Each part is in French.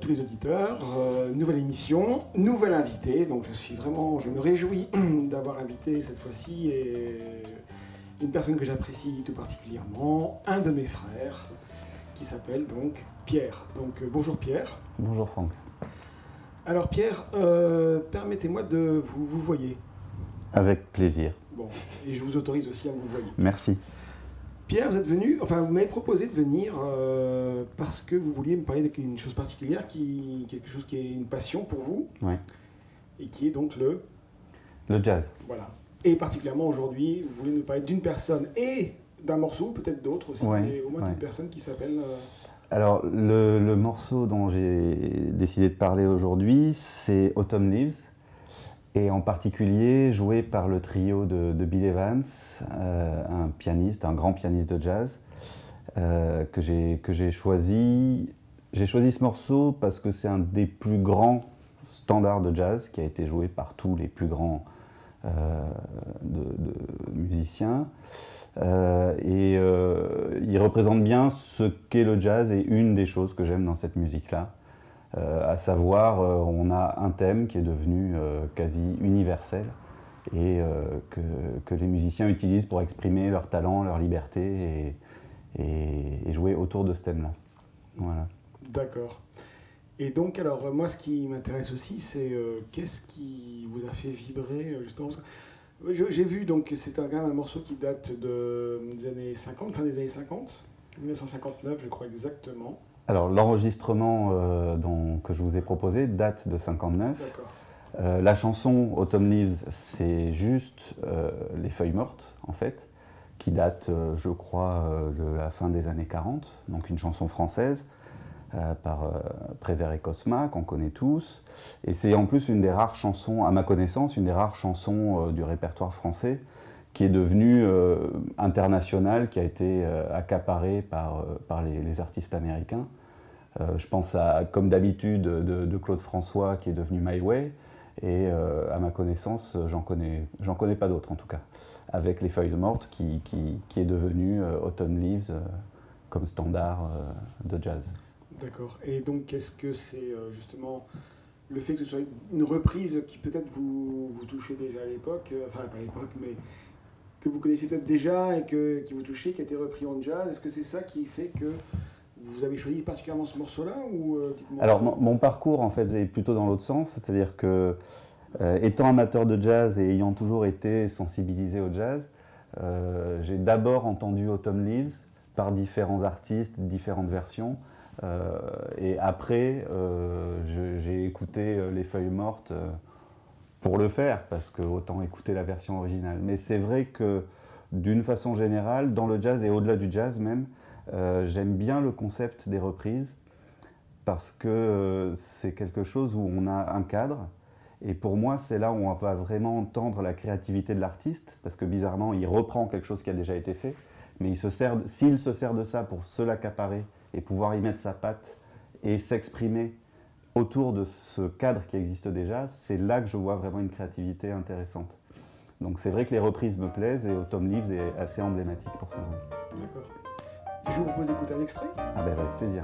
tous les auditeurs. Nouvelle émission, nouvel invité. Donc je me réjouis d'avoir invité cette fois-ci une personne que j'apprécie tout particulièrement, un de mes frères, qui s'appelle donc Pierre. Donc bonjour Pierre. Bonjour Franck. Alors Pierre, permettez-moi de vous voyer. Avec plaisir. Bon, et je vous autorise aussi à vous voyer. Merci. Pierre, vous m'avez proposé de venir parce que vous vouliez me parler d'une chose particulière, quelque chose qui est une passion pour vous, Ouais. et qui est donc le jazz. Voilà. Et particulièrement aujourd'hui, vous voulez nous parler d'une personne et d'un morceau, peut-être d'autres aussi, Ouais, mais au moins ouais. d'une personne qui s'appelle... Alors, le morceau dont j'ai décidé de parler aujourd'hui, c'est Autumn Leaves, et en particulier joué par le trio de Bill Evans, un grand pianiste de jazz, que j'ai choisi. J'ai choisi ce morceau parce que c'est un des plus grands standards de jazz qui a été joué par tous les plus grands de musiciens. Il représente bien ce qu'est le jazz et une des choses que j'aime dans cette musique-là. À savoir, on a un thème qui est devenu quasi universel et que les musiciens utilisent pour exprimer leur talent, leur liberté et jouer autour de ce thème-là. Voilà. D'accord. Et donc, alors, moi, ce qui m'intéresse aussi, c'est qu'est-ce qui vous a fait vibrer, justement parce que j'ai vu, donc, c'est quand même un morceau qui date des années 50, fin des années 50, 1959, je crois exactement. Alors, l'enregistrement que je vous ai proposé date de 59. D'accord. La chanson Autumn Leaves, c'est juste Les Feuilles Mortes, en fait, qui date, je crois, de la fin des années 40, donc une chanson française par Prévert et Cosma, qu'on connaît tous. Et c'est en plus une des rares chansons, à ma connaissance, une des rares chansons du répertoire français qui est devenue internationale, qui a été accaparée par les artistes américains. Je pense à Comme d'habitude de Claude François, qui est devenu My Way. Et à ma connaissance, j'en connais pas d'autres en tout cas, avec Les Feuilles Mortes qui est devenu Autumn Leaves comme standard de jazz. D'accord. Et donc, qu'est-ce que c'est justement le fait que ce soit une reprise qui peut-être vous touchait déjà à l'époque, enfin pas à l'époque, mais que vous connaissez peut-être déjà et qui vous touchait, qui a été repris en jazz, est-ce que c'est ça qui fait que vous avez choisi particulièrement ce morceau-là ou dites-moi. Alors mon parcours en fait est plutôt dans l'autre sens, c'est-à-dire que étant amateur de jazz et ayant toujours été sensibilisé au jazz, j'ai d'abord entendu Autumn Leaves par différents artistes, différentes versions, et après j'ai écouté Les Feuilles Mortes pour le faire, parce que autant écouter la version originale. Mais c'est vrai que d'une façon générale, dans le jazz et au-delà du jazz même, j'aime bien le concept des reprises parce que c'est quelque chose où on a un cadre et pour moi c'est là où on va vraiment entendre la créativité de l'artiste parce que bizarrement il reprend quelque chose qui a déjà été fait mais s'il se sert de ça pour se l'accaparer et pouvoir y mettre sa patte et s'exprimer autour de ce cadre qui existe déjà, c'est là que je vois vraiment une créativité intéressante. Donc c'est vrai que les reprises me plaisent et Autumn Leaves est assez emblématique pour ça. D'accord. Je vous propose d'écouter un extrait. Ah ben avec plaisir.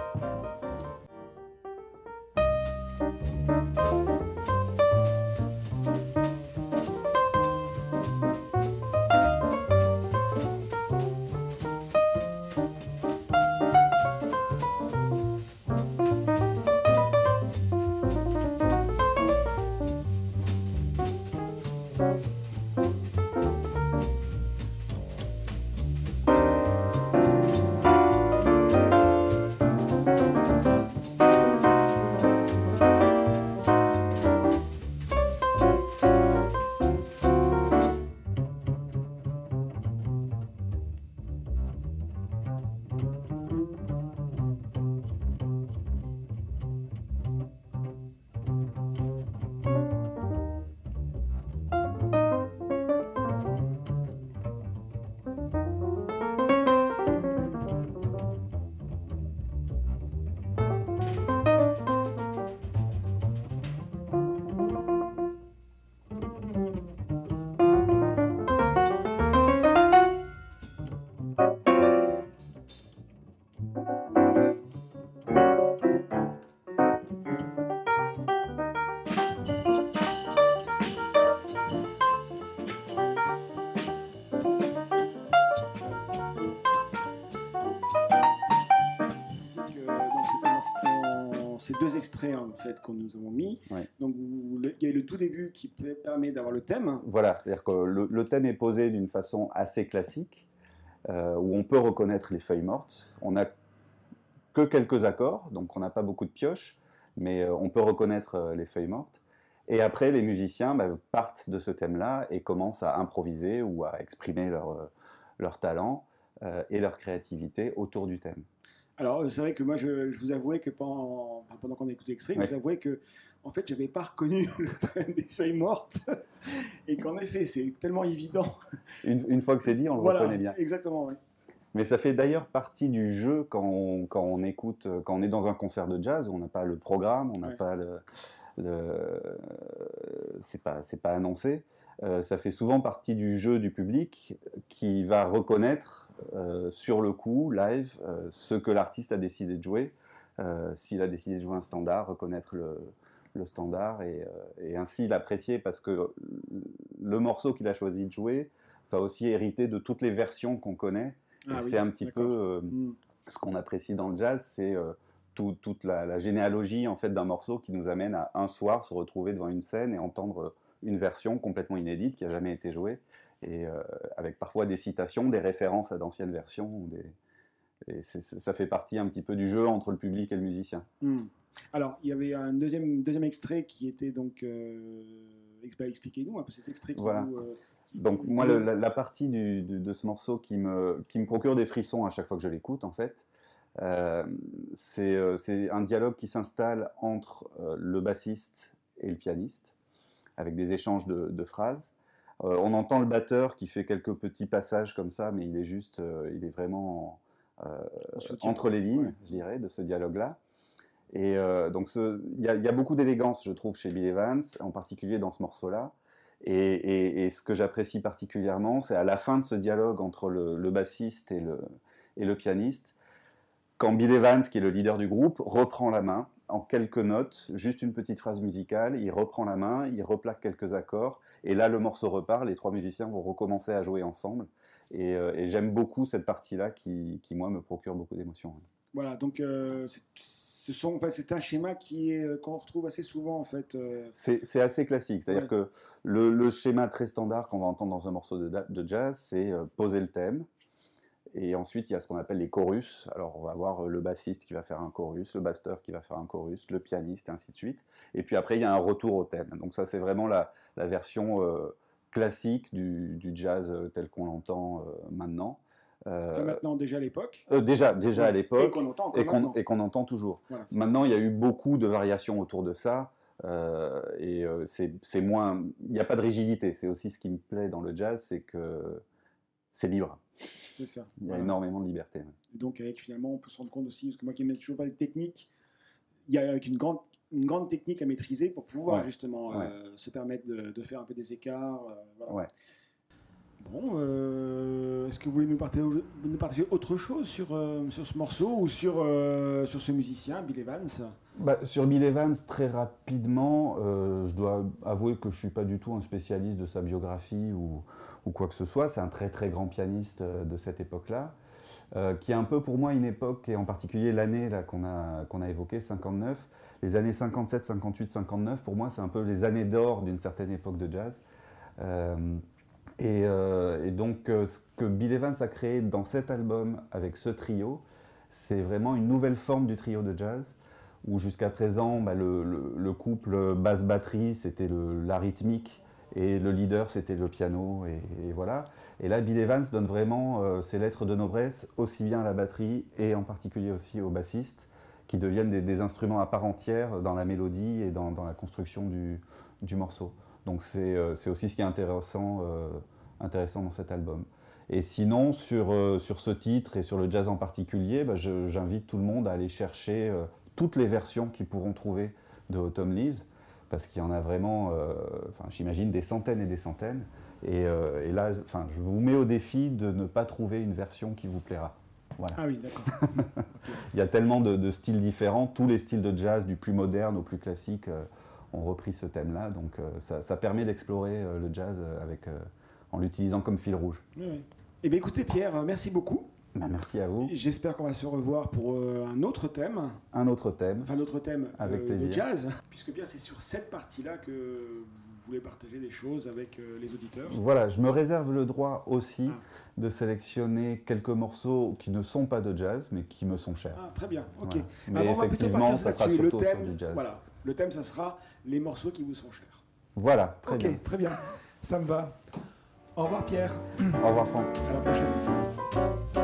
ces 2 extraits en fait qu'on nous avons mis. Ouais. Donc il y a le tout début qui permet d'avoir le thème. Voilà, c'est-à-dire que le thème est posé d'une façon assez classique, où on peut reconnaître les feuilles mortes. On n'a que quelques accords, donc on n'a pas beaucoup de pioches, mais on peut reconnaître les feuilles mortes. Et après, les musiciens partent de ce thème-là et commencent à improviser ou à exprimer leur talent et leur créativité autour du thème. Alors, c'est vrai que moi, je vous avouais que pendant qu'on écoutait l'extrait, je vous avouais que, en fait, je n'avais pas reconnu le thème des feuilles mortes. Et qu'en effet, c'est tellement évident. Une fois que c'est dit, on le reconnaît bien. Exactement, oui. Mais ça fait d'ailleurs partie du jeu quand on écoute, quand on est dans un concert de jazz, où on n'a pas le programme, on n'a pas c'est pas annoncé. Ça fait souvent partie du jeu du public qui va reconnaître sur le coup, live, ce que l'artiste a décidé de jouer. S'il a décidé de jouer un standard, reconnaître le standard et ainsi l'apprécier, parce que le morceau qu'il a choisi de jouer va aussi hériter de toutes les versions qu'on connaît. C'est un petit peu ce qu'on apprécie dans le jazz, c'est toute la généalogie en fait, d'un morceau qui nous amène à un soir se retrouver devant une scène et entendre une version complètement inédite qui n'a jamais été jouée, et avec parfois des citations, des références à d'anciennes versions. Et ça fait partie un petit peu du jeu entre le public et le musicien. Alors, il y avait un deuxième extrait qui était donc... expliquez-nous un peu cet extrait qui voilà. Donc moi, la partie de ce morceau qui me procure des frissons à chaque fois que je l'écoute, en fait, c'est un dialogue qui s'installe entre le bassiste et le pianiste, avec des échanges de phrases. On entend le batteur qui fait quelques petits passages comme ça, mais il est vraiment entre les lignes, je dirais, de ce dialogue-là. Et donc il y a beaucoup d'élégance, je trouve, chez Bill Evans, en particulier dans ce morceau-là. Et ce que j'apprécie particulièrement, c'est à la fin de ce dialogue entre le bassiste et le pianiste, quand Bill Evans, qui est le leader du groupe, reprend la main en quelques notes, juste une petite phrase musicale, il reprend la main, il replaque quelques accords, et là le morceau repart, les 3 musiciens vont recommencer à jouer ensemble. Et j'aime beaucoup cette partie-là qui, moi, me procure beaucoup d'émotions. Voilà, donc c'est un schéma qu'on retrouve assez souvent en fait. C'est assez classique, c'est-à-dire que le schéma très standard qu'on va entendre dans un morceau de jazz, c'est poser le thème, et ensuite il y a ce qu'on appelle les chorus. Alors on va avoir le bassiste qui va faire un chorus, le batteur qui va faire un chorus, le pianiste, et ainsi de suite. Et puis après il y a un retour au thème. Donc ça c'est vraiment la version classique du jazz tel qu'on l'entend maintenant. Maintenant, déjà à l'époque. Déjà à l'époque, et qu'on entend toujours. Voilà, maintenant, il y a eu beaucoup de variations autour de ça, et c'est moins... Il n'y a pas de rigidité. C'est aussi ce qui me plaît dans le jazz, c'est que c'est libre. C'est ça. Il y a énormément de liberté. Et donc, finalement, on peut se rendre compte aussi, parce que moi qui n'aime toujours pas les techniques, il y a une grande technique à maîtriser pour pouvoir justement se permettre de faire un peu des écarts. Voilà. Bon, est-ce que vous voulez nous partager autre chose sur ce morceau ou sur ce musicien, Bill Evans ? Sur Bill Evans, très rapidement, je dois avouer que je ne suis pas du tout un spécialiste de sa biographie ou quoi que ce soit. C'est un très très grand pianiste de cette époque-là, qui est un peu pour moi une époque, et en particulier l'année là, qu'on a évoquée, 59. Les années 57, 58, 59, pour moi, c'est un peu les années d'or d'une certaine époque de jazz. Et donc, ce que Bill Evans a créé dans cet album avec ce trio, c'est vraiment une nouvelle forme du trio de jazz, où jusqu'à présent, le couple basse-batterie, c'était la rythmique, et le leader, c'était le piano, et voilà. Et là, Bill Evans donne vraiment ses lettres de noblesse, aussi bien à la batterie, et en particulier aussi aux bassistes, qui deviennent des instruments à part entière dans la mélodie et dans la construction du morceau. Donc c'est aussi ce qui est intéressant dans cet album. Et sinon, sur ce titre et sur le jazz en particulier, j'invite tout le monde à aller chercher toutes les versions qu'ils pourront trouver de Autumn Leaves, parce qu'il y en a vraiment, j'imagine, des centaines et des centaines. Et là, je vous mets au défi de ne pas trouver une version qui vous plaira. Voilà. Ah oui, d'accord. Okay. Il y a tellement de styles différents, tous les styles de jazz, du plus moderne au plus classique, ont repris ce thème-là. Donc ça permet d'explorer le jazz en l'utilisant comme fil rouge. Oui. Eh bien écoutez Pierre, merci beaucoup. Ben, merci à vous. J'espère qu'on va se revoir pour un autre thème. Un autre thème. Enfin, notre thème Avec plaisir. de jazz, puisque bien c'est sur cette partie-là que vous voulez partager des choses avec les auditeurs. Voilà, je me réserve le droit aussi de sélectionner quelques morceaux qui ne sont pas de jazz, mais qui me sont chers. Ah, très bien, ok. Voilà. Mais Alors, on va plutôt effectivement, partir ça sera là-dessus. surtout Le thème, autour du jazz. voilà, le thème, ça sera les morceaux qui vous sont chers. Voilà, très bien. Ok, très bien, ça me va. Au revoir Pierre. Au revoir Franck. À la prochaine.